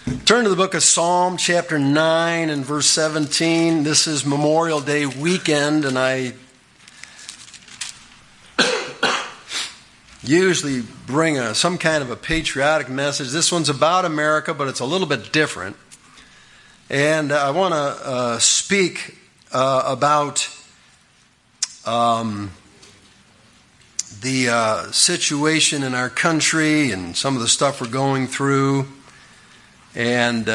Turn to the book of Psalm, chapter 9 and verse 17. This is Memorial Day weekend, and I usually bring some kind of a patriotic message. This one's about America, but it's a little bit different. And I want to speak about the situation in our country and some of the stuff we're going through. And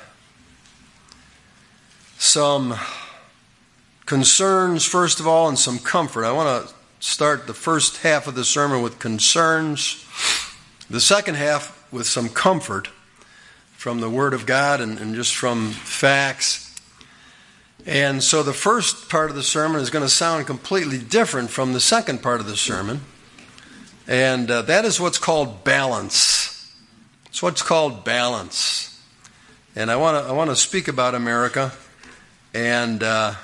some concerns, first of all, and some comfort. I want to start the first half of the sermon with concerns, the second half with some comfort from the Word of God and just from facts. And so the first part of the sermon is going to sound completely different from the second part of the sermon. And that is what's called balance. It's what's called balance. And I want to speak about America and the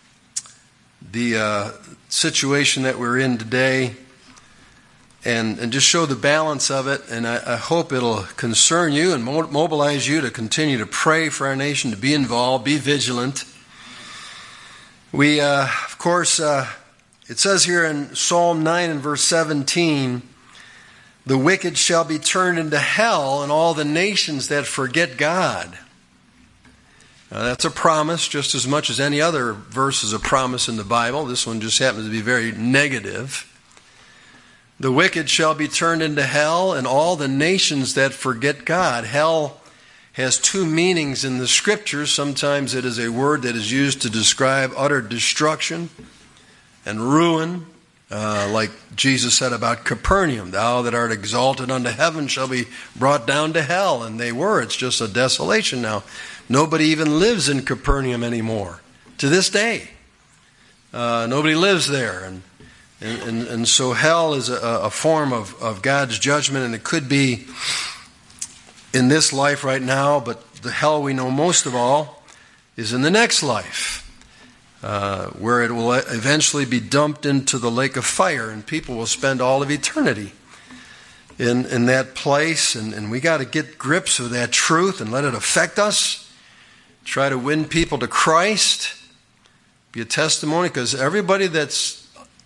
situation that we're in today, and just show the balance of it. And I hope it'll concern you and mobilize you to continue to pray for our nation, to be involved, be vigilant. We, of course, it says here in Psalm 9 and verse 17, "The wicked shall be turned into hell, and all the nations that forget God." Now, that's a promise just as much as any other verse is a promise in the Bible. This one just happens to be very negative. The wicked shall be turned into hell, and all the nations that forget God. Hell has two meanings in the Scriptures. Sometimes it is a word that is used to describe utter destruction and ruin, like Jesus said about Capernaum, "Thou that art exalted unto heaven shall be brought down to hell." And they were. It's just a desolation now. Nobody even lives in Capernaum anymore to this day. Nobody lives there. And so hell is a form of God's judgment, and it could be in this life right now, but the hell we know most of all is in the next life, where it will eventually be dumped into the lake of fire, and people will spend all of eternity in that place. And we got to get grips with that truth and let it affect us. Try to win people to Christ. Be a testimony, because everybody that's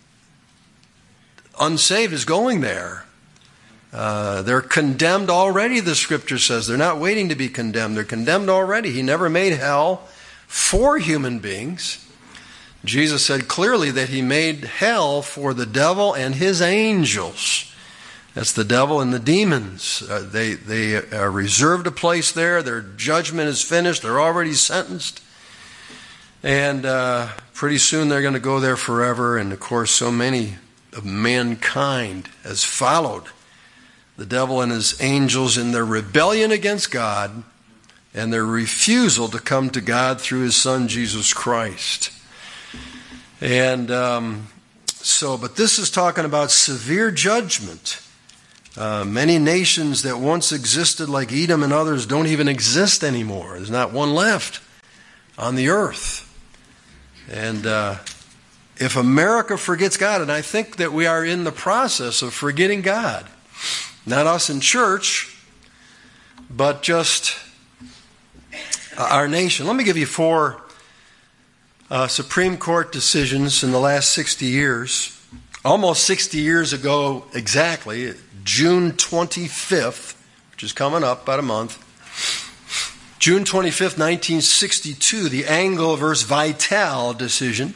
unsaved is going there. They're condemned already, the Scripture says. They're not waiting to be condemned. They're condemned already. He never made hell for human beings. Jesus said clearly that He made hell for the devil and his angels. That's the devil and the demons. They are reserved a place there. Their judgment is finished. They're already sentenced. And pretty soon they're going to go there forever. And of course, so many of mankind has followed the devil and his angels in their rebellion against God and their refusal to come to God through His Son, Jesus Christ. And but this is talking about severe judgment. Many nations that once existed, like Edom and others, don't even exist anymore. There's not one left on the earth. And if America forgets God, and I think that we are in the process of forgetting God, not us in church, but just our nation. Let me give you 4 Supreme Court decisions in the last 60 years. Almost 60 years ago exactly, June 25th, which is coming up about a month. June 25th, 1962, the Engel versus Vitale decision.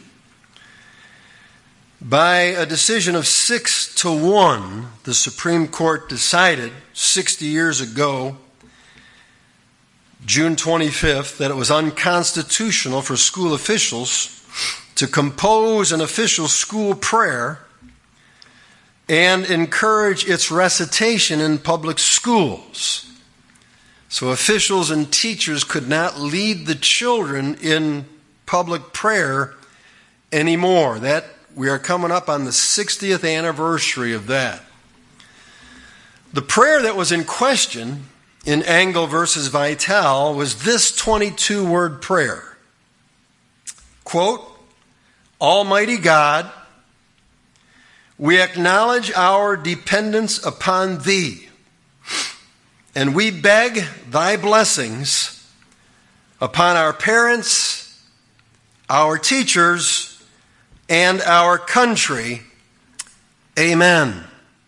By a decision of 6-1, the Supreme Court decided 60 years ago, June 25th, that it was unconstitutional for school officials to compose an official school prayer and encourage its recitation in public schools. So officials and teachers could not lead the children in public prayer anymore. That we are coming up on the 60th anniversary of that. The prayer that was in question in Engel versus Vitale was this 22-word prayer. Quote, "Almighty God, we acknowledge our dependence upon Thee And we beg thy blessings upon our parents, our teachers, and our country. Amen.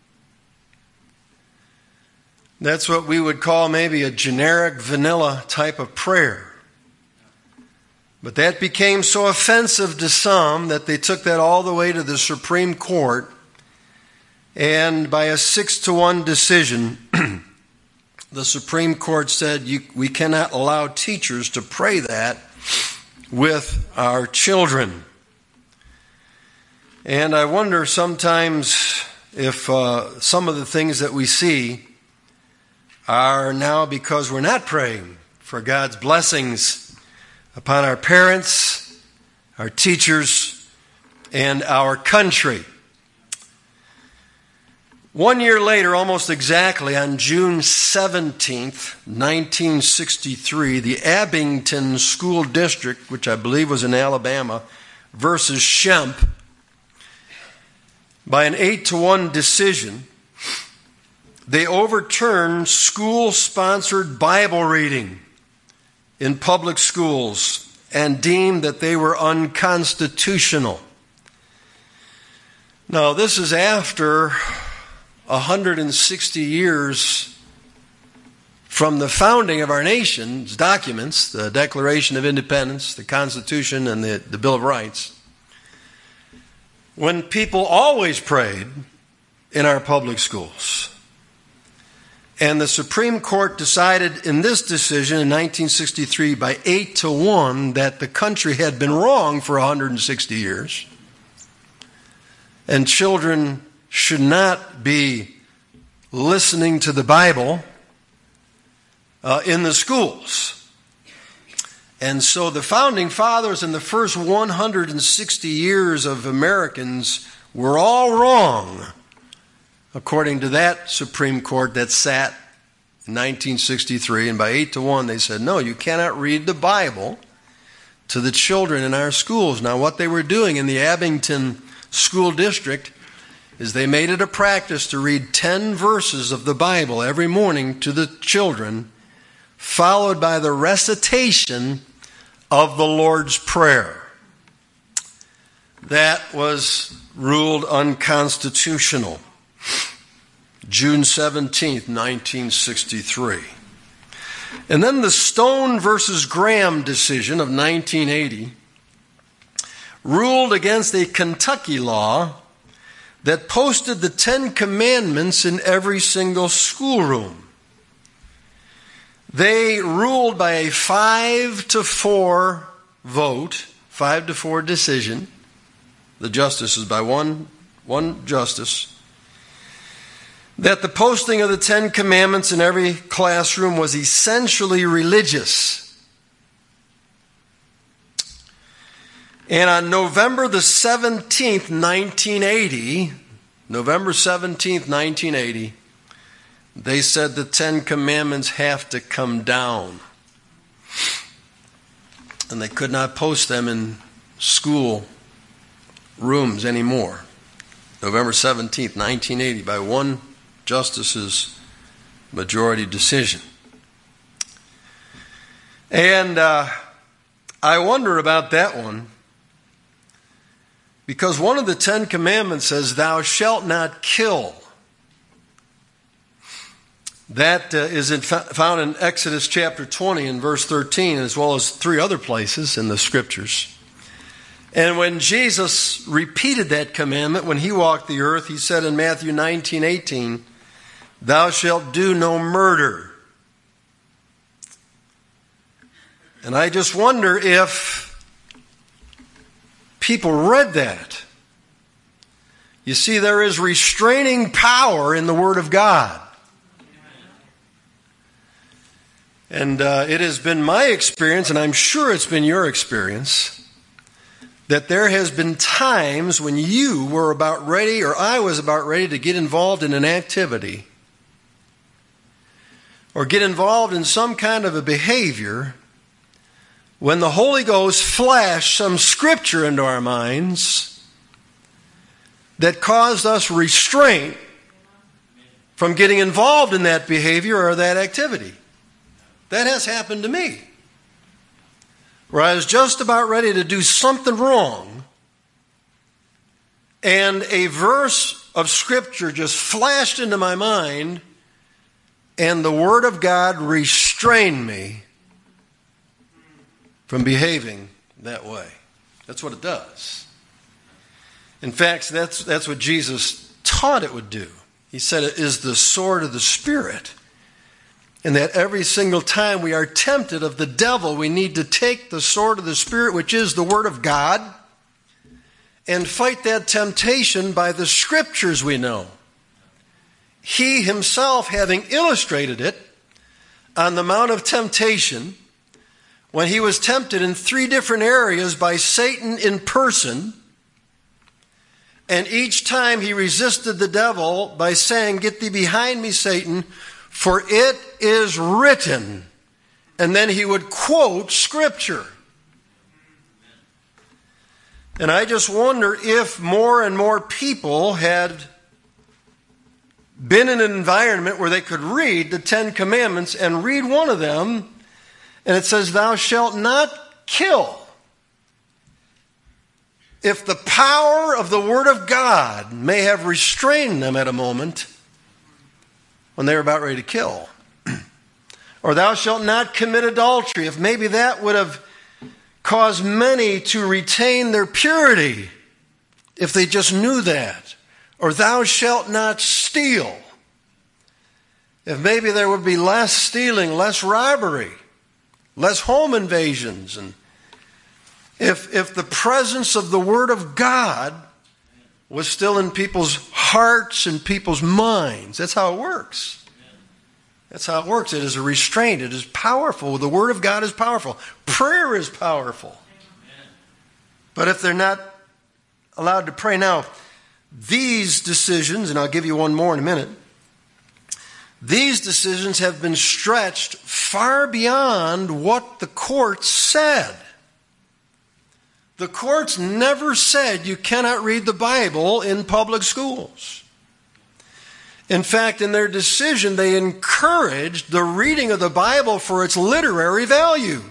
That's what we would call maybe a generic vanilla type of prayer. But that became so offensive to some that they took that all the way to the Supreme Court. And by a 6-1 decision, the Supreme Court said we cannot allow teachers to pray that with our children. And I wonder sometimes if some of the things that we see are now because we're not praying for God's blessings upon our parents, our teachers, and our country. 1 year later, almost exactly, on June 17th, 1963, the Abington School District, which I believe was in Alabama, versus Shemp, by an 8-1 decision, they overturned school-sponsored Bible reading in public schools and deemed that they were unconstitutional. Now, this is after 160 years from the founding of our nation's documents, the Declaration of Independence, the Constitution, and the Bill of Rights, when people always prayed in our public schools. And the Supreme Court decided in this decision in 1963 by 8-1 that the country had been wrong for 160 years. And children should not be listening to the Bible in the schools. And so the Founding Fathers in the first 160 years of Americans were all wrong, according to that Supreme Court that sat in 1963. And by 8-1 they said, no, you cannot read the Bible to the children in our schools. Now what they were doing in the Abington School District is they made it a practice to read 10 verses of the Bible every morning to the children, followed by the recitation of the Lord's Prayer. That was ruled unconstitutional. June 17th, 1963. And then the Stone versus Graham decision of 1980 ruled against a Kentucky law that posted the 10 Commandments in every single schoolroom. They ruled by a 5-4 vote, 5-4 decision. The justices, by one justice, that the posting of the 10 Commandments in every classroom was essentially religious. And on November the 17th, 1980, they said the 10 Commandments have to come down. And they could not post them in school rooms anymore. November 17th, 1980, by one justice's majority decision. And I wonder about that one, because one of the 10 Commandments says, thou shalt not kill. That is found in Exodus chapter 20 and verse 13, as well as 3 other places in the Scriptures. And when Jesus repeated that commandment when he walked the earth, he said in Matthew 19:18, thou shalt do no murder. And I just wonder if people read that. You see, there is restraining power in the Word of God. And it has been my experience, and I'm sure it's been your experience, that there has been times when you were about ready, or I was about ready to get involved in an activity, or get involved in some kind of a behavior, when the Holy Ghost flashed some scripture into our minds that caused us restraint from getting involved in that behavior or that activity. That has happened to me, where I was just about ready to do something wrong, and a verse of Scripture just flashed into my mind, and the Word of God restrained me from behaving that way. That's what it does. In fact, that's what Jesus taught it would do. He said it is the sword of the Spirit. And that every single time we are tempted of the devil, we need to take the sword of the Spirit, which is the Word of God, and fight that temptation by the Scriptures we know. He himself, having illustrated it on the Mount of Temptation, when he was tempted in 3 different areas by Satan in person, and each time he resisted the devil by saying, "Get thee behind me, Satan, for it is written." And then he would quote Scripture. And I just wonder if more and more people had been in an environment where they could read the 10 Commandments and read one of them, and it says, "Thou shalt not kill." If the power of the Word of God may have restrained them at a moment when they were about ready to kill. Or "Thou shalt not commit adultery," if maybe that would have caused many to retain their purity, if they just knew that. Or "Thou shalt not steal," if maybe there would be less stealing, less robbery, less home invasions, and if the presence of the Word of God was still in people's hearts and people's minds. That's how it works. That's how it works. It is a restraint. It is powerful. The Word of God is powerful. Prayer is powerful. But if they're not allowed to pray now, these decisions, and I'll give you one more in a minute, these decisions have been stretched far beyond what the courts said. The courts never said you cannot read the Bible in public schools. In fact, in their decision, they encouraged the reading of the Bible for its literary value.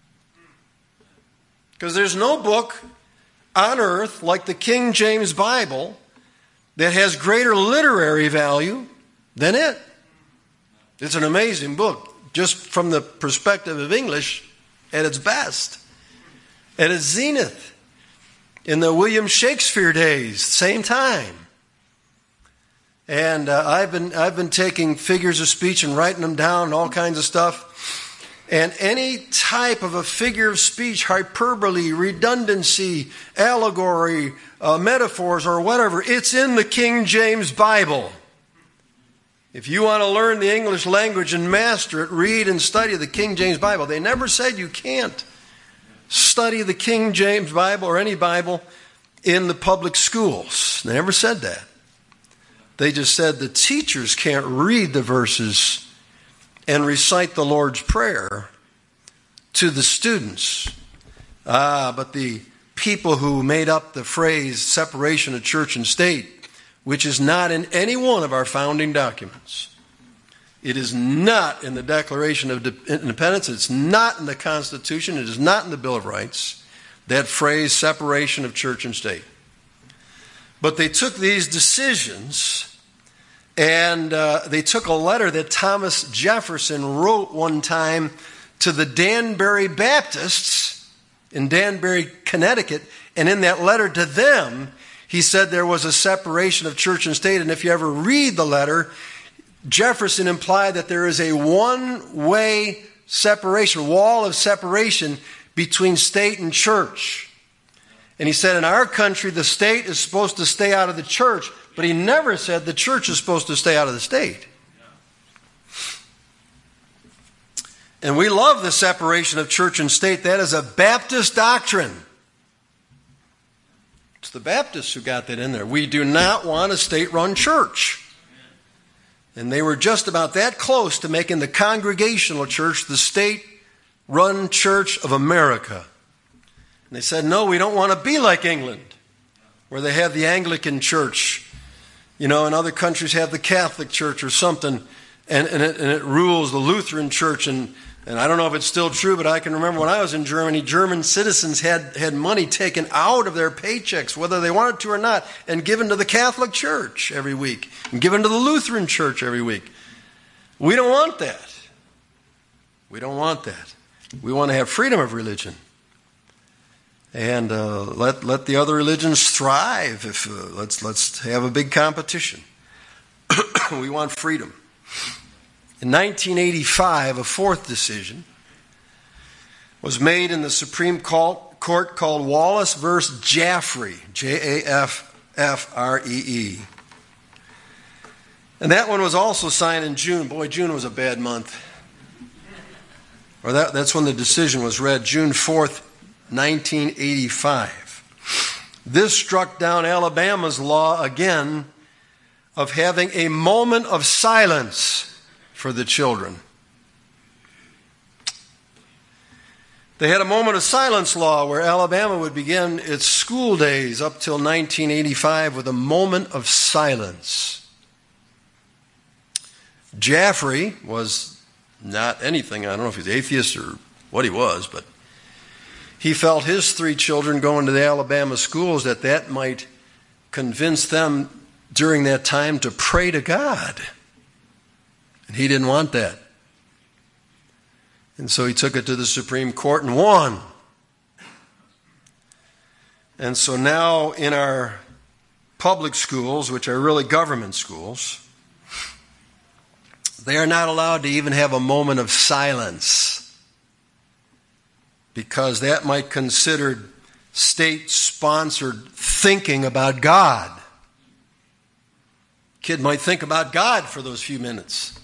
Because there's no book on earth like the King James Bible that has greater literary value than it. It's an amazing book, just from the perspective of English at its best. At its zenith, in the William Shakespeare days, same time. And I've been taking figures of speech and writing them down and all kinds of stuff. And any type of a figure of speech, hyperbole, redundancy, allegory, metaphors, or whatever, it's in the King James Bible. If you want to learn the English language and master it, read and study the King James Bible. They never said you can't study the King James Bible or any Bible in the public schools. They never said that. They just said the teachers can't read the verses and recite the Lord's Prayer to the students. But the people who made up the phrase separation of church and state, which is not in any one of our founding documents. It is not in the Declaration of Independence. It's not in the Constitution. It is not in the Bill of Rights. That phrase, separation of church and state. But they took these decisions, and they took a letter that Thomas Jefferson wrote one time to the Danbury Baptists in Danbury, Connecticut. And in that letter to them, he said there was a separation of church and state. And if you ever read the letter, Jefferson implied that there is a one-way separation, wall of separation between state and church. And he said in our country, the state is supposed to stay out of the church, but he never said the church is supposed to stay out of the state. And we love the separation of church and state. That is a Baptist doctrine. It's the Baptists who got that in there. We do not want a state-run church. And they were just about that close to making the Congregational Church the state-run church of America. And they said, no, we don't want to be like England, where they have the Anglican Church In other countries have the Catholic Church or something, and it rules the Lutheran Church. And I don't know if it's still true, but I can remember when I was in Germany, German citizens had money taken out of their paychecks, whether they wanted to or not, and given to the Catholic Church every week, and given to the Lutheran Church every week. We don't want that. We don't want that. We want to have freedom of religion. And let the other religions thrive. Let's have a big competition. We want freedom. In 1985, a fourth decision was made in the Supreme Court called Wallace v. Jaffrey, Jaffree. And that one was also signed in June. Boy, June was a bad month. Or that's when the decision was read, June 4th, 1985. This struck down Alabama's law again of having a moment of silence for the children. They had a moment of silence law where Alabama would begin its school days up till 1985 with a moment of silence. Jaffrey was not anything, I don't know if he's atheist or what he was, but he felt his 3 children going to the Alabama schools that might convince them during that time to pray to God. And he didn't want that. And so he took it to the Supreme Court and won. And so now in our public schools, which are really government schools, they are not allowed to even have a moment of silence, because that might consider state-sponsored thinking about God. Kid might think about God for those few minutes.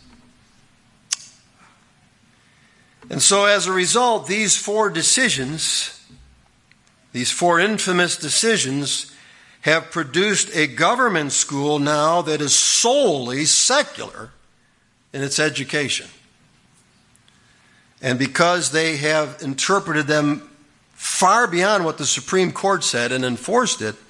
And so as a result, these 4 decisions, these 4 infamous decisions, have produced a government school now that is solely secular in its education. And because they have interpreted them far beyond what the Supreme Court said and enforced it,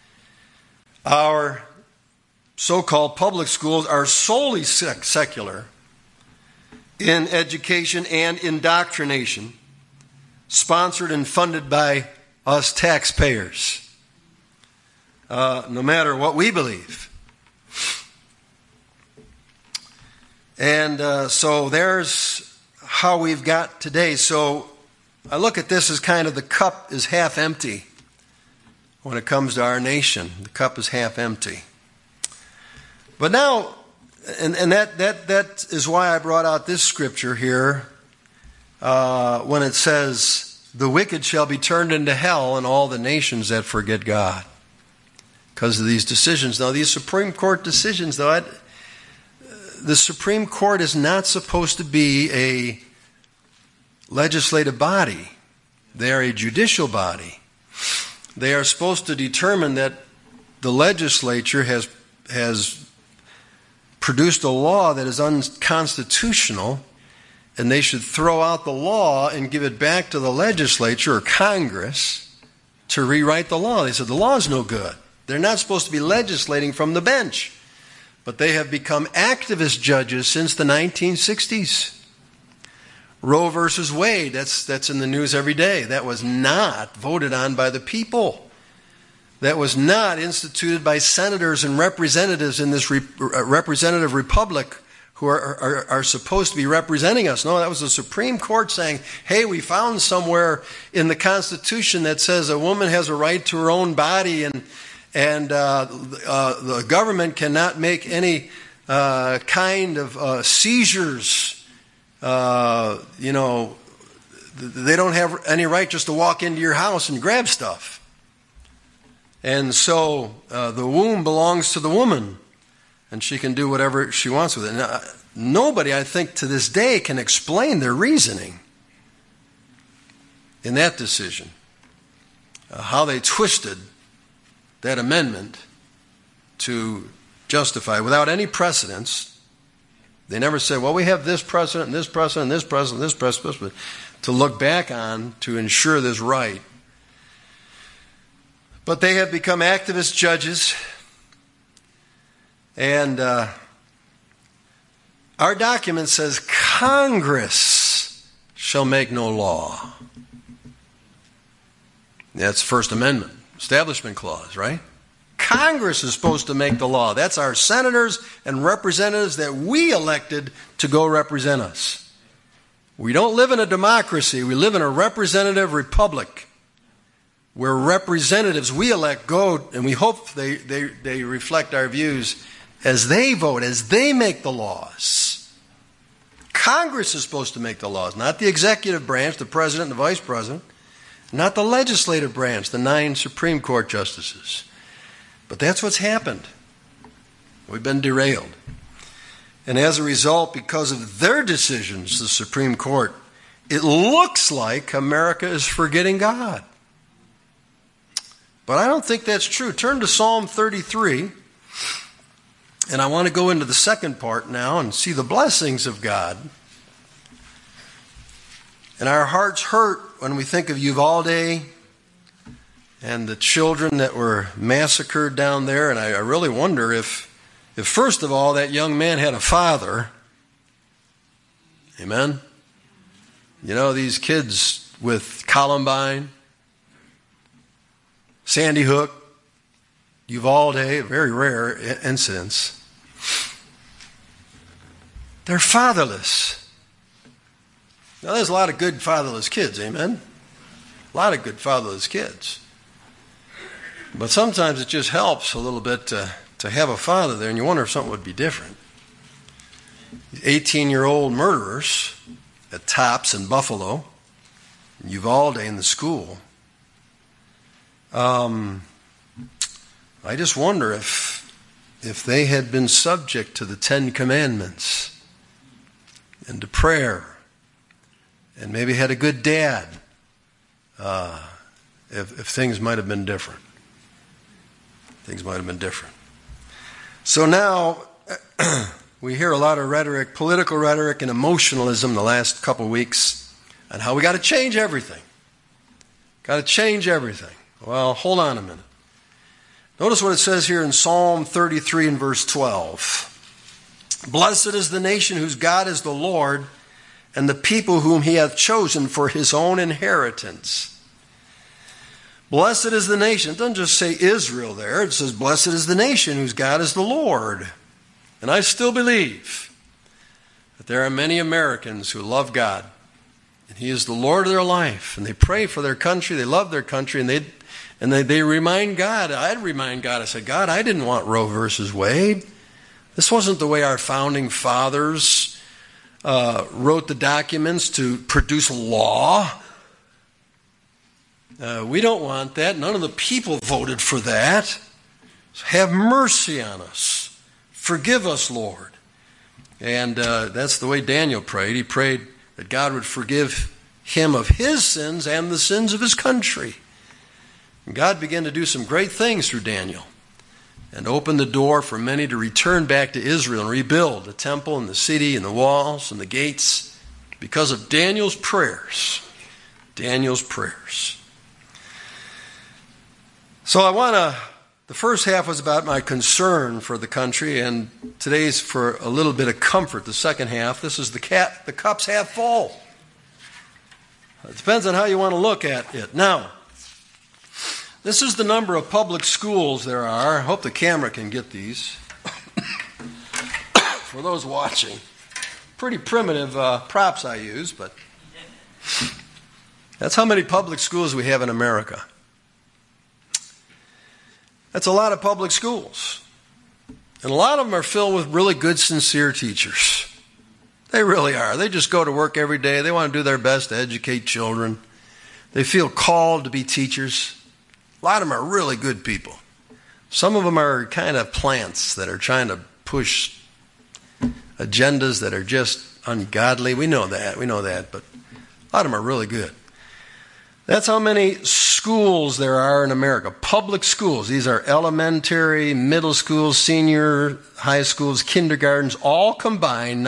our so-called public schools are solely secular in education and indoctrination, sponsored and funded by us taxpayers, no matter what we believe. And so there's how we've got today. So I look at this as kind of the cup is half empty when it comes to our nation. The cup is half empty. But now, and that is why I brought out this scripture here when it says, the wicked shall be turned into hell and all the nations that forget God. Because of these decisions. Now, these Supreme Court decisions, though, the Supreme Court is not supposed to be a legislative body. They are a judicial body. They are supposed to determine that the legislature has produced a law that is unconstitutional, and they should throw out the law and give it back to the legislature or Congress to rewrite the law. They said the law is no good. They're not supposed to be legislating from the bench. But they have become activist judges since the 1960s. Roe versus Wade, that's in the news every day. That was not voted on by the people. That was not instituted by senators and representatives in this representative republic who are supposed to be representing us. No, that was the Supreme Court saying, hey, we found somewhere in the Constitution that says a woman has a right to her own body, and the government cannot make any kind of seizures. They don't have any right just to walk into your house and grab stuff. And so the womb belongs to the woman, and she can do whatever she wants with it. Now, nobody, I think, to this day can explain their reasoning in that decision, how they twisted that amendment to justify, without any precedence. They never said, well, we have this precedent, and this precedent, and this precedent, and this precedent, to look back on to ensure this right. But they have become activist judges, And our document says Congress shall make no law. That's First Amendment, Establishment Clause, right? Congress is supposed to make the law. That's our senators and representatives that we elected to go represent us. We don't live in a democracy. We live in a representative republic where representatives we elect go, and we hope they reflect our views as they vote, as they make the laws. Congress is supposed to make the laws, not the executive branch, the president and the vice president, not the legislative branch, the 9 Supreme Court justices. But that's what's happened. We've been derailed. And as a result, because of their decisions, the Supreme Court, it looks like America is forgetting God. But I don't think that's true. Turn to Psalm 33. And I want to go into the second part now and see the blessings of God. And our hearts hurt when we think of Uvalde and the children that were massacred down there. And I really wonder if first of all, that young man had a father. Amen? You know, these kids with Columbine, Sandy Hook, Uvalde, very rare incidents. They're fatherless. Now, there's a lot of good fatherless kids, amen? A lot of good fatherless kids. But sometimes it just helps a little bit to have a father there, and you wonder if something would be different. 18-year-old murderers at Tops in Buffalo, Uvalde in the school. I just wonder if they had been subject to the 10 Commandments and to prayer and maybe had a good dad, if things might have been different. Things might have been different. So now we hear a lot of rhetoric, political rhetoric and emotionalism the last couple weeks on how we got to change everything. Got to change everything. Well, hold on a minute. Notice what it says here in Psalm 33 and verse 12. Blessed is the nation whose God is the Lord, and the people whom he hath chosen for his own inheritance. Blessed is the nation. It doesn't just say Israel there. It says, blessed is the nation whose God is the Lord. And I still believe that there are many Americans who love God. And he is the Lord of their life. And they pray for their country. They love their country. And they remind God. I'd remind God. I said, God, I didn't want Roe versus Wade. This wasn't the way our founding fathers wrote the documents to produce law. We don't want that. None of the people voted for that. So have mercy on us. Forgive us, Lord. And that's the way Daniel prayed. He prayed that God would forgive him of his sins and the sins of his country. And God began to do some great things through Daniel and opened the door for many to return back to Israel and rebuild the temple and the city and the walls and the gates because of Daniel's prayers. Daniel's prayers. So the first half was about my concern for the country, and today's for a little bit of comfort. The second half, this is the cup's half full. It depends on how you want to look at it. Now, this is the number of public schools there are. I hope the camera can get these. For those watching. Pretty primitive props I use, but that's how many public schools we have in America. That's a lot of public schools. And a lot of them are filled with really good, sincere teachers. They really are. They just go to work every day. They want to do their best to educate children. They feel called to be teachers. A lot of them are really good people. Some of them are kind of plants that are trying to push agendas that are just ungodly. We know that, but a lot of them are really good. That's how many schools there are in America. Public schools. These are elementary, middle schools, senior high schools, kindergartens, all combined,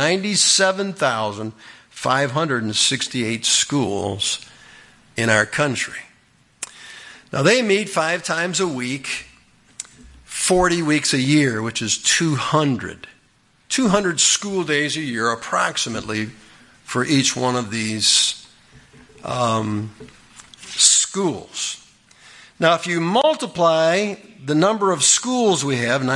97,568 schools in our country. Now, they meet 5 times a week 40 weeks a year, which is 200. 200 school days a year, approximately, for each one of these schools. Now, if you multiply the number of schools we have,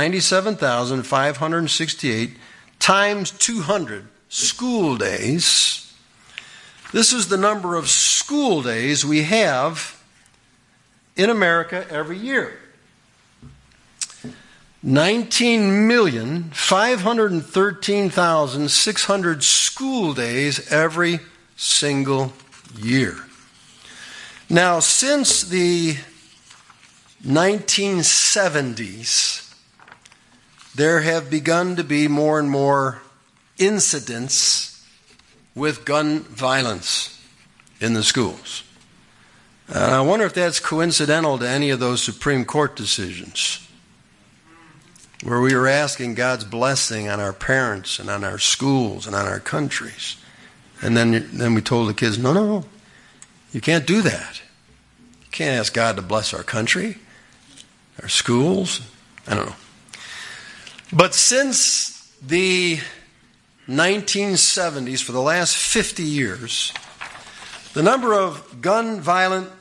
97,568, times 200 school days, this is the number of school days we have in America every year. 19,513,600 school days every single year. Now, since the 1970s, there have begun to be more and more incidents with gun violence in the schools. And I wonder if that's coincidental to any of those Supreme Court decisions where we were asking God's blessing on our parents and on our schools and on our countries. And then we told the kids, no, you can't do that. You can't ask God to bless our country, our schools. I don't know. But since the 1970s, for the last 50 years, the number of gun violence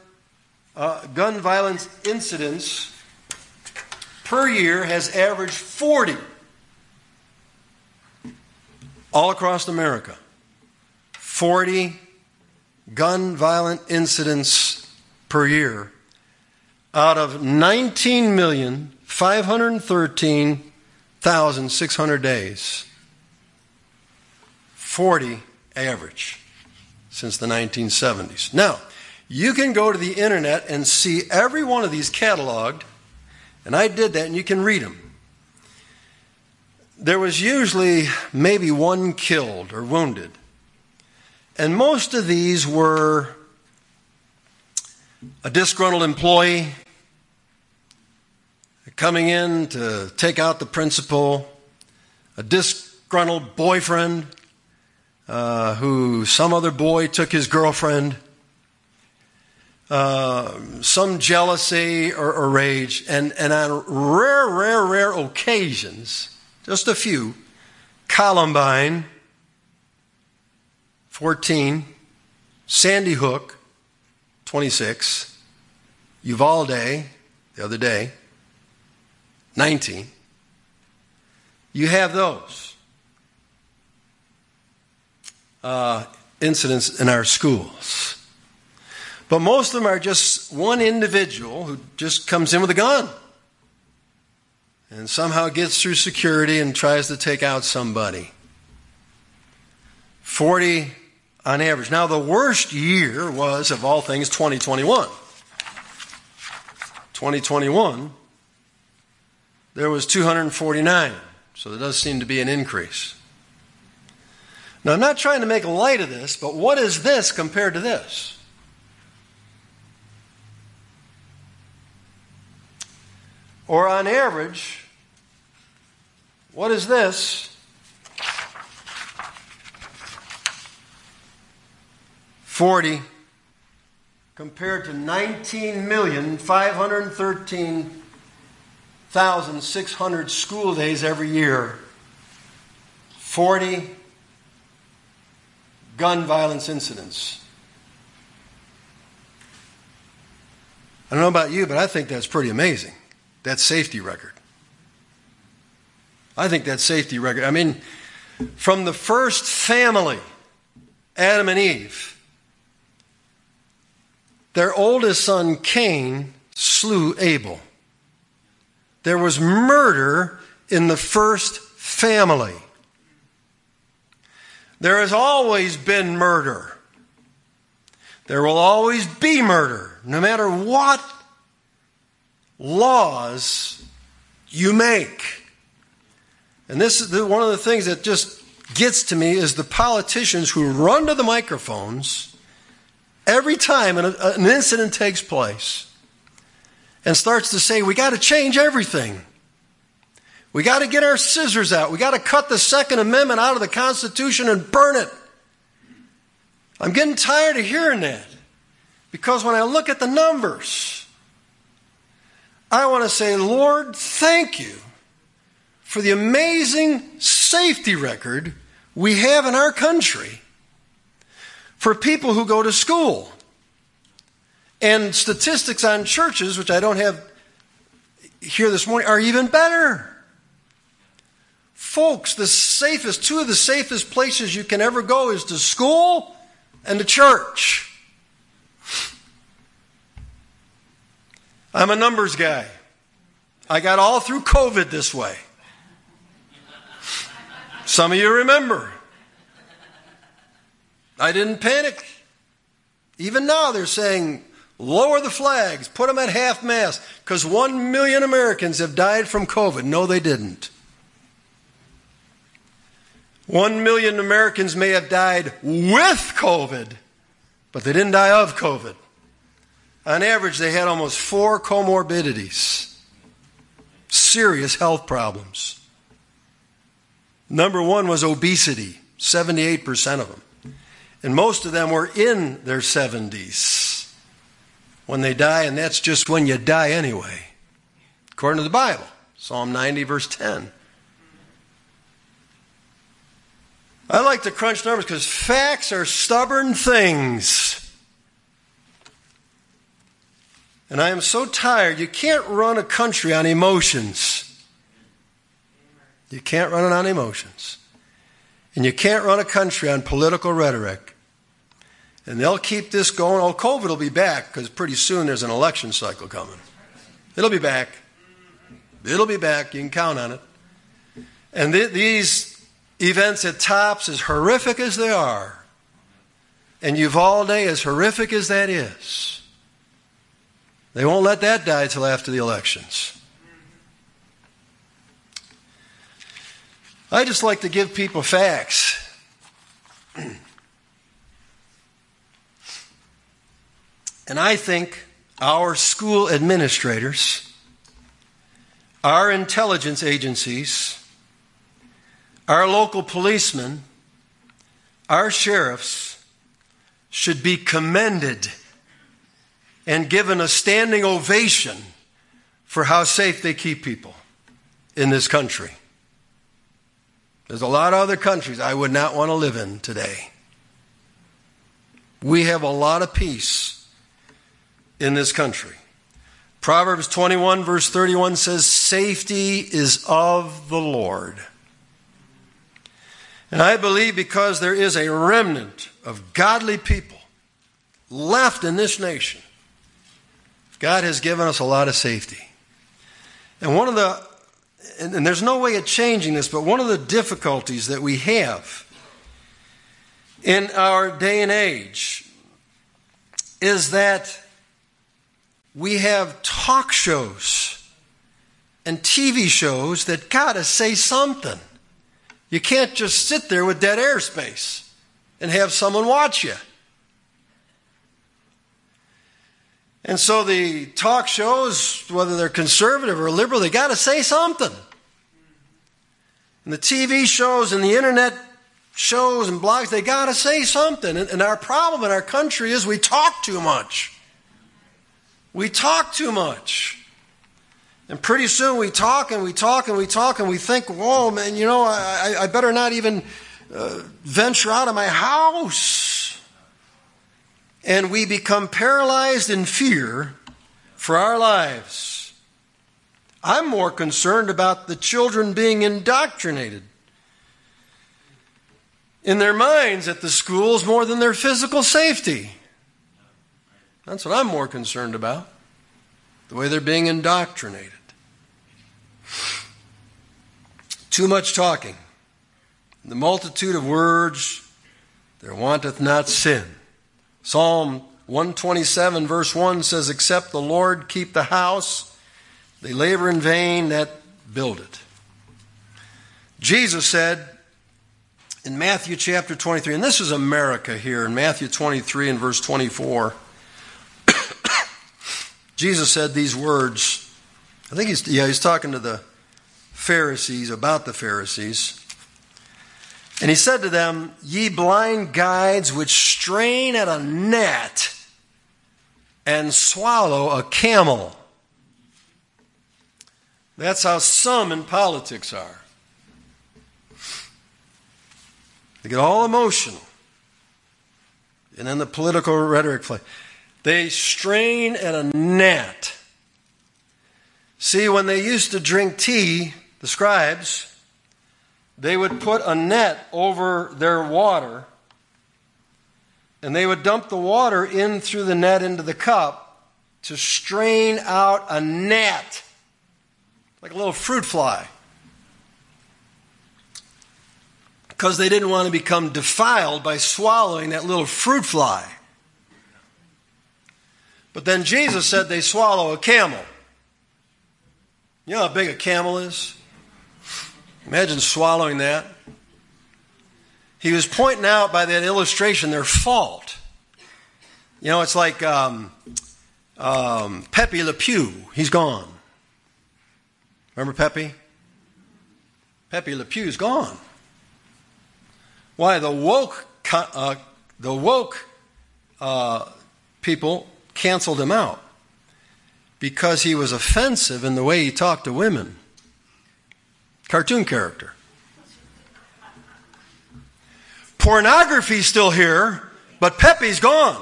incidents per year has averaged 40 all across America. 40 gun violent incidents per year out of 19,513,600 days. 40 average since the 1970s. Now, you can go to the internet and see every one of these cataloged, and I did that, and you can read them. There was usually maybe one killed or wounded. And most of these were a disgruntled employee coming in to take out the principal, a disgruntled boyfriend who some other boy took his girlfriend, some jealousy or rage, and on rare occasions, just a few, Columbine, 14, Sandy Hook, 26, Uvalde, the other day, 19. You have those incidents in our schools. But most of them are just one individual who just comes in with a gun and somehow gets through security and tries to take out somebody. 40 on average. Now, the worst year was, of all things, 2021. 2021, there was 249. So there does seem to be an increase. Now, I'm not trying to make light of this, but what is this compared to this? Or on average, what is this? 40 compared to 19,513,600 school days every year. 40 gun violence incidents. I don't know about you, but I think that's pretty amazing. That safety record. I think that safety record. I mean, from the first family, Adam and Eve, their oldest son, Cain, slew Abel. There was murder in the first family. There has always been murder. There will always be murder, no matter what laws you make. And this is one of the things that just gets to me is the politicians who run to the microphones every time an incident takes place and starts to say, we got to change everything. We got to get our scissors out. We got to cut the Second Amendment out of the Constitution and burn it. I'm getting tired of hearing that, because when I look at the numbers, I want to say, Lord, thank you for the amazing safety record we have in our country for people who go to school. And statistics on churches, which I don't have here this morning, are even better. Folks, two of the safest places you can ever go is to school and to church. I'm a numbers guy. I got all through COVID this way. Some of you remember. I didn't panic. Even now they're saying, lower the flags, put them at half mast, because 1 million Americans have died from COVID. No, they didn't. 1 million Americans may have died with COVID, but they didn't die of COVID. On average, they had almost 4 comorbidities, serious health problems. Number 1 was obesity, 78% of them. And most of them were in their 70s when they die, and that's just when you die anyway, according to the Bible, Psalm 90, verse 10. I like to crunch numbers because facts are stubborn things. And I am so tired. You can't run a country on emotions. You can't run it on emotions. And you can't run a country on political rhetoric. And they'll keep this going. Oh, COVID will be back because pretty soon there's an election cycle coming. It'll be back. It'll be back. You can count on it. And these events at TOPS, as horrific as they are, and Uvalde, as horrific as that is, they won't let that die till after the elections. I just like to give people facts. And I think our school administrators, our intelligence agencies, our local policemen, our sheriffs should be commended and given a standing ovation for how safe they keep people in this country. There's a lot of other countries I would not want to live in today. We have a lot of peace in this country. Proverbs 21 verse 31 says, safety is of the Lord. And I believe because there is a remnant of godly people left in this nation, God has given us a lot of safety. And and there's no way of changing this, but one of the difficulties that we have in our day and age is that we have talk shows and TV shows that gotta say something. You can't just sit there with dead airspace and have someone watch you. And so the talk shows, whether they're conservative or liberal, they got to say something. And the TV shows and the internet shows and blogs, they got to say something. And our problem in our country is we talk too much. We talk too much. And pretty soon we talk and we talk and we talk and we think, whoa, man, I better not even venture out of my house. And we become paralyzed in fear for our lives. I'm more concerned about the children being indoctrinated in their minds at the schools more than their physical safety. That's what I'm more concerned about, the way they're being indoctrinated. Too much talking. The multitude of words, there wanteth not sin. Psalm 127 verse 1 says, except the Lord keep the house, they labor in vain that build it. Jesus said in Matthew chapter 23, and this is America here, in Matthew 23 and verse 24, Jesus said these words. I think he's talking to the Pharisees, about the Pharisees. And he said to them, ye blind guides which strain at a gnat and swallow a camel. That's how some in politics are. They get all emotional. And then the political rhetoric play. They strain at a gnat. See, when they used to drink tea, the scribes, they would put a net over their water, and they would dump the water in through the net into the cup to strain out a gnat, like a little fruit fly. Because they didn't want to become defiled by swallowing that little fruit fly. But then Jesus said they swallow a camel. You know how big a camel is? Imagine swallowing that. He was pointing out by that illustration their fault. You know, it's like Pepe Le Pew. He's gone. Remember Pepe? Pepe Le Pew's gone. Why? The woke people canceled him out because he was offensive in the way he talked to women. Cartoon character. Pornography's still here, but Pepe's gone.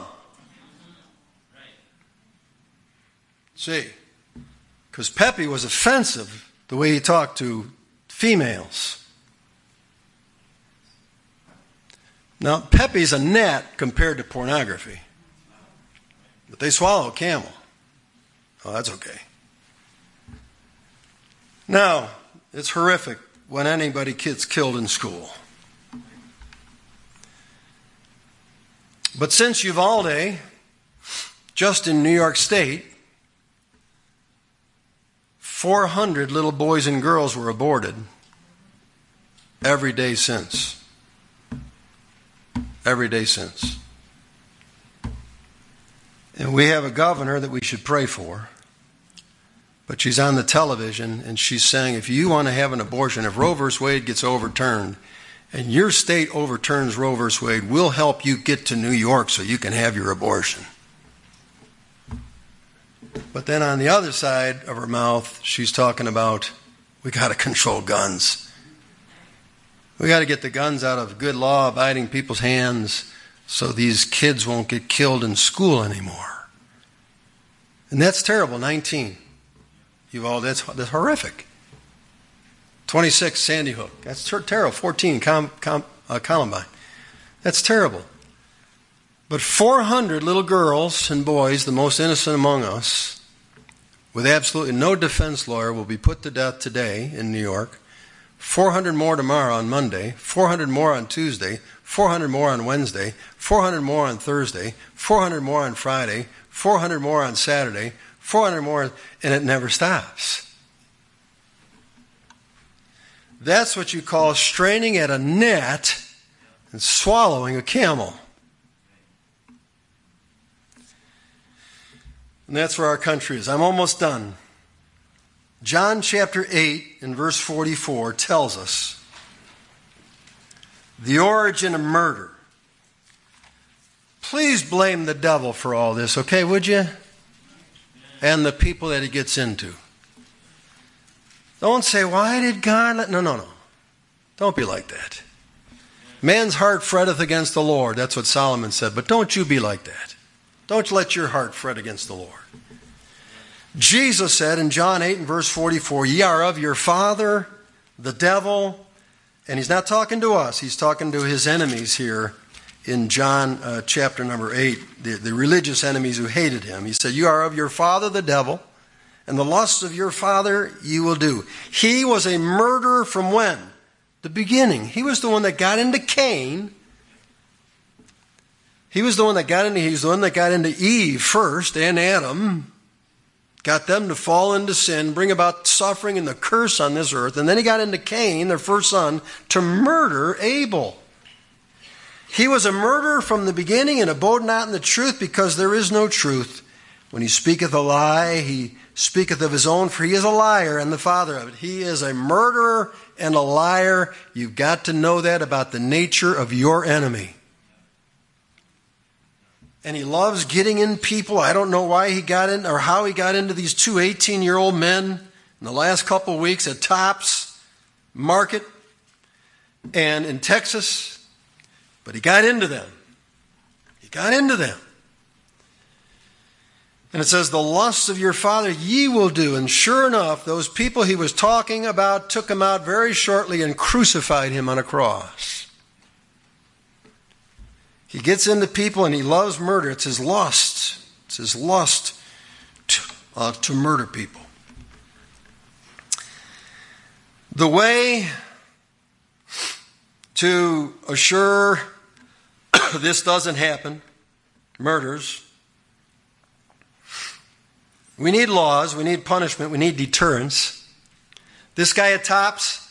See, because Pepe was offensive the way he talked to females. Now, Pepe's a gnat compared to pornography. But they swallow a camel. Oh, that's okay. Now, it's horrific when anybody gets killed in school. But since Uvalde, just in New York State, 400 little boys and girls were aborted every day since. Every day since. And we have a governor that we should pray for. But she's on the television and she's saying, if you want to have an abortion, if Roe v. Wade gets overturned, and your state overturns Roe v. Wade, we'll help you get to New York so you can have your abortion. But then on the other side of her mouth, she's talking about, we got to control guns. We got to get the guns out of good law-abiding people's hands so these kids won't get killed in school anymore. And that's terrible. 19. That's horrific. 26, Sandy Hook. That's terrible. 14, Columbine. That's terrible. But 400 little girls and boys, the most innocent among us, with absolutely no defense lawyer, will be put to death today in New York. 400 more tomorrow on Monday, 400 more on Tuesday, 400 more on Wednesday, 400 more on Thursday, 400 more on Friday, 400 more on Saturday, 400 more, and it never stops. That's what you call straining at a gnat and swallowing a camel. And that's where our country is. I'm almost done. John chapter 8 and verse 44 tells us the origin of murder. Please blame the devil for all this, okay, would you? And the people that he gets into. Don't say, why did God let... No. Don't be like that. Man's heart fretteth against the Lord. That's what Solomon said. But don't you be like that. Don't let your heart fret against the Lord. Jesus said in John 8 and verse 44, ye are of your father, the devil. And he's not talking to us. He's talking to his enemies here in John chapter number 8, the religious enemies who hated him. He said, you are of your father, the devil, and the lusts of your father you will do. He was a murderer from when? The beginning. He was the one that got into Cain. He was the one that got into Eve first, and Adam. Got them to fall into sin, bring about suffering and the curse on this earth. And then he got into Cain, their first son, to murder Abel. He was a murderer from the beginning and abode not in the truth, because there is no truth. When he speaketh a lie, he speaketh of his own, for he is a liar and the father of it. He is a murderer and a liar. You've got to know that about the nature of your enemy. And he loves getting in people. I don't know why he got in or how he got into these two 18-year-old men in the last couple of weeks at Tops Market and in Texas, but he got into them. He got into them. And it says, the lusts of your father ye will do. And sure enough, those people he was talking about took him out very shortly and crucified him on a cross. He gets into people and he loves murder. It's his lust. It's his lust to murder people. The way to assure this doesn't happen, murders, we need laws, we need punishment, we need deterrence. This guy at Tops,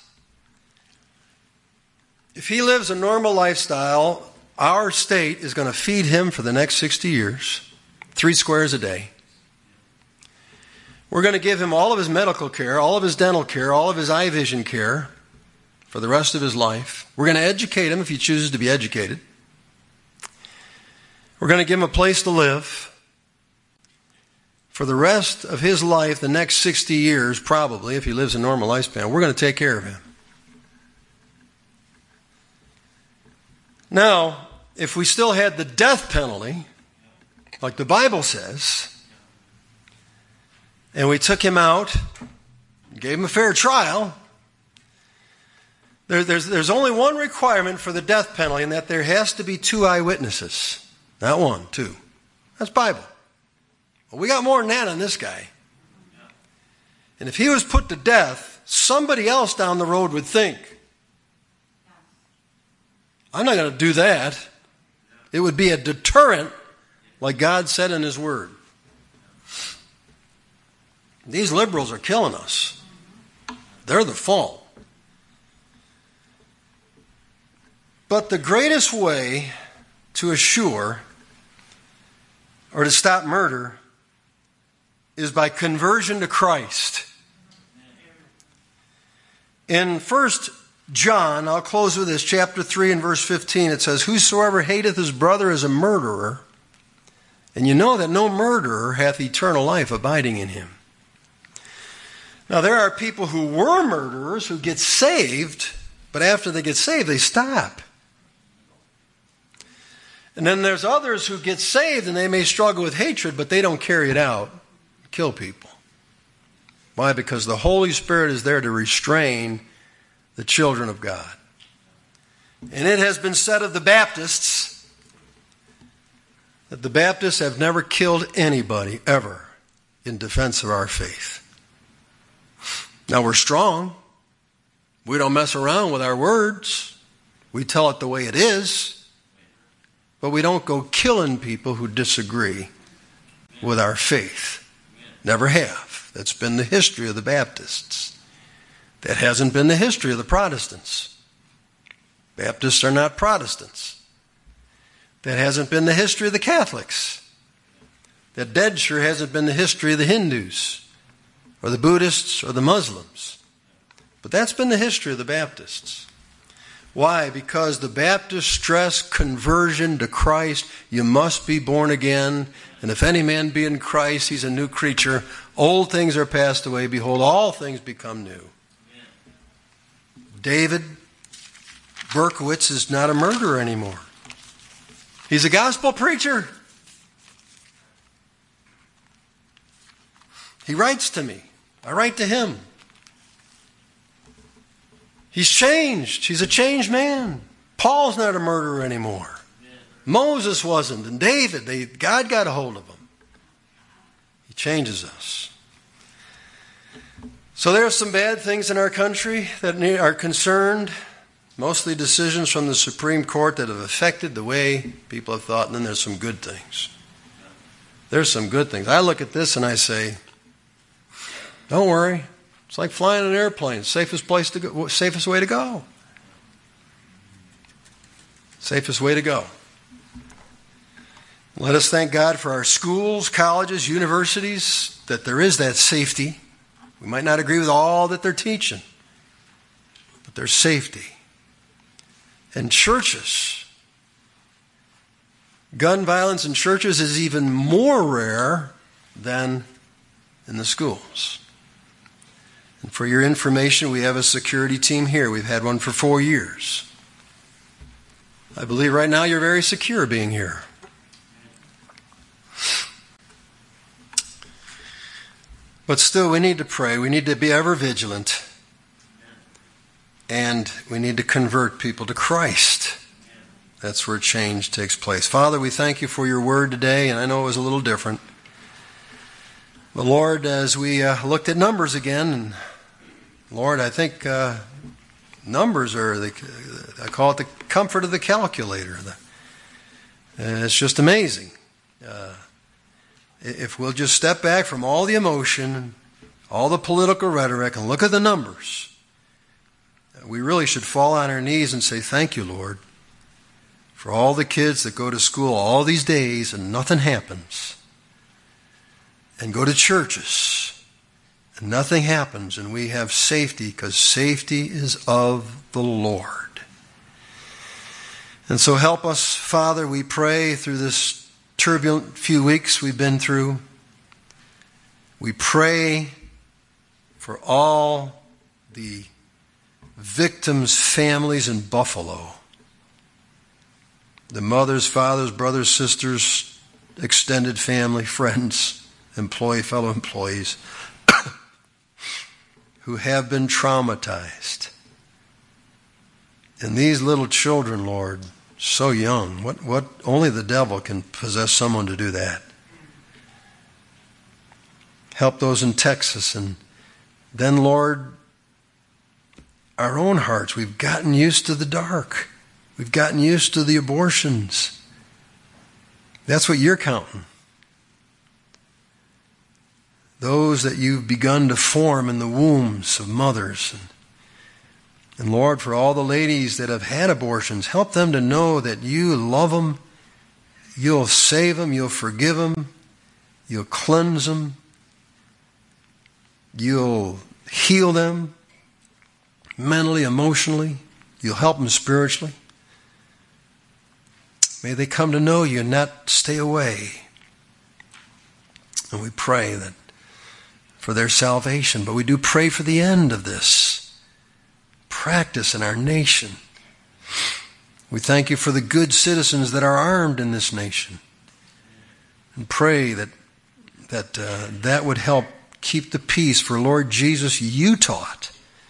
if he lives a normal lifestyle, our state is going to feed him for the next 60 years, 3 squares a day. We're going to give him all of his medical care, all of his dental care, all of his eye vision care for the rest of his life. We're going to educate him if he chooses to be educated. We're going to give him a place to live. For the rest of his life, the next 60 years, probably, if he lives a normal lifespan, we're going to take care of him. Now, if we still had the death penalty, like the Bible says, and we took him out, gave him a fair trial, there's only one requirement for the death penalty, and that there has to be 2 eyewitnesses. Not 1, 2. That's Bible. Well, we got more than that on this guy. And if he was put to death, somebody else down the road would think, I'm not going to do that. It would be a deterrent, like God said in His Word. These liberals are killing us. They're the fault. But the greatest way to assure or to stop murder is by conversion to Christ. In 1 John, I'll close with this, chapter 3 and verse 15, it says, whosoever hateth his brother is a murderer, and you know that no murderer hath eternal life abiding in him. Now there are people who were murderers who get saved, but after they get saved, they stop. And then there's others who get saved and they may struggle with hatred, but they don't carry it out, kill people. Why? Because the Holy Spirit is there to restrain the children of God. And it has been said of the Baptists that the Baptists have never killed anybody ever in defense of our faith. Now we're strong. We don't mess around with our words. We tell it the way it is. But we don't go killing people who disagree with our faith. Never have. That's been the history of the Baptists. That hasn't been the history of the Protestants. Baptists are not Protestants. That hasn't been the history of the Catholics. That dead sure hasn't been the history of the Hindus or the Buddhists or the Muslims. But that's been the history of the Baptists. Why? Because the Baptists stress conversion to Christ. You must be born again. And if any man be in Christ, he's a new creature. Old things are passed away. Behold, all things become new. David Berkowitz is not a murderer anymore. He's a gospel preacher. He writes to me. I write to him. He's changed. He's a changed man. Paul's not a murderer anymore. Moses wasn't, and David, God got a hold of him. He changes us. So there are some bad things in our country that are concerned, mostly decisions from the Supreme Court that have affected the way people have thought, and then there's some good things. There's some good things. I look at this and I say, don't worry. It's like flying an airplane. Safest way to go. Safest way to go. Let us thank God for our schools, colleges, universities, that there is that safety. We might not agree with all that they're teaching, but there's safety. And churches. Gun violence in churches is even more rare than in the schools. And for your information, we have a security team here. We've had one for 4 years. I believe right now you're very secure being here. But still, we need to pray. We need to be ever vigilant. And we need to convert people to Christ. That's where change takes place. Father, we thank you for your word today, and I know it was a little different. But Lord, as we looked at numbers again, and Lord, I think numbers are, I call it the comfort of the calculator. It's just amazing. If we'll just step back from all the emotion, all the political rhetoric, and look at the numbers, we really should fall on our knees and say, thank you, Lord, for all the kids that go to school all these days and nothing happens, and go to churches and nothing happens, and we have safety because safety is of the Lord. And so help us, Father, we pray through this turbulent few weeks we've been through. We pray for all the victims' families in Buffalo. The mothers, fathers, brothers, sisters, extended family, friends, fellow employees who have been traumatized. And these little children, Lord, so young, what only the devil can possess someone to do that. Help those in Texas. And then, Lord, our own hearts, we've gotten used to the dark. We've gotten used to the abortions. That's what you're counting. Those that you've begun to form in the wombs of mothers. And Lord, for all the ladies that have had abortions, help them to know that you love them, you'll save them, you'll forgive them, you'll cleanse them, you'll heal them mentally, emotionally, you'll help them spiritually. May they come to know you and not stay away. And we pray that for their salvation, but we do pray for the end of this practice in our nation. We thank you for the good citizens that are armed in this nation, and pray that would help keep the peace. For Lord Jesus, you taught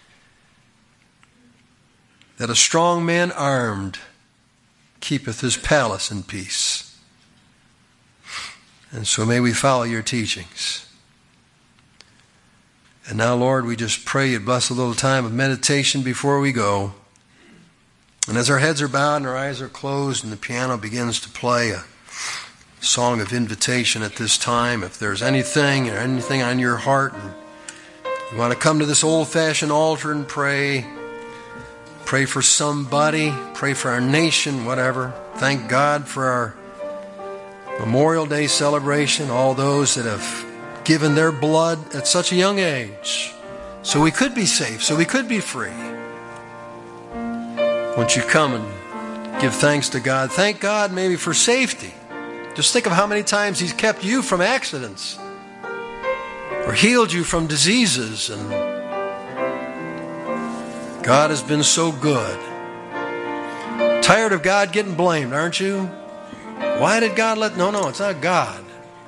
that a strong man armed keepeth his palace in peace. And so may we follow your teachings. And now, Lord, we just pray you bless a little time of meditation before we go. And as our heads are bowed and our eyes are closed and the piano begins to play a song of invitation at this time, if there's anything on your heart and you want to come to this old-fashioned altar and pray for somebody, pray for our nation, whatever. Thank God for our Memorial Day celebration, all those that have given their blood at such a young age so we could be safe, so we could be free. Won't you come and give thanks to God? Thank God maybe for safety. Just think of how many times He's kept you from accidents or healed you from diseases. And God has been so good. Tired of God getting blamed, aren't you? Why did God let... No, it's not God.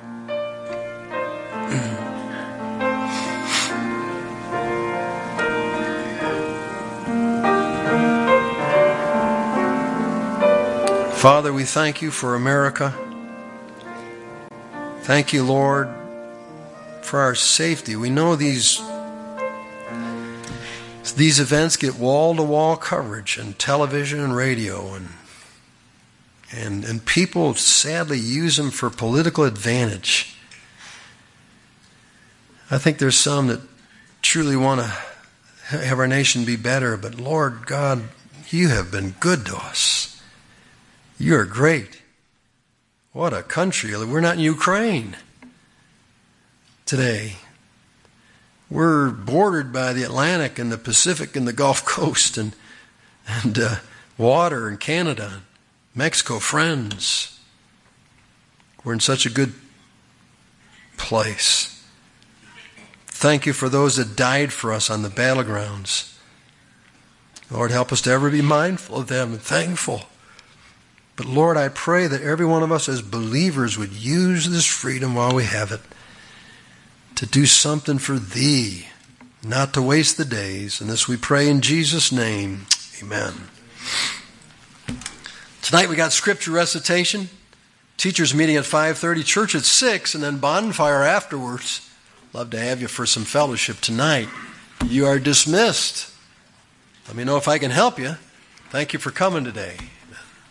Father, we thank you for America. Thank you, Lord, for our safety. We know these events get wall-to-wall coverage in television and radio, and people sadly use them for political advantage. I think there's some that truly want to have our nation be better, but Lord God, you have been good to us. You're great. What a country. We're not in Ukraine today. We're bordered by the Atlantic and the Pacific and the Gulf Coast and water and Canada, Mexico, friends. We're in such a good place. Thank you for those that died for us on the battlegrounds. Lord, help us to ever be mindful of them and thankful. But Lord, I pray that every one of us as believers would use this freedom while we have it to do something for Thee, not to waste the days. And this we pray in Jesus' name. Amen. Tonight we got scripture recitation, teachers meeting at 5:30, church at 6, and then bonfire afterwards. Love to have you for some fellowship tonight. You are dismissed. Let me know if I can help you. Thank you for coming today.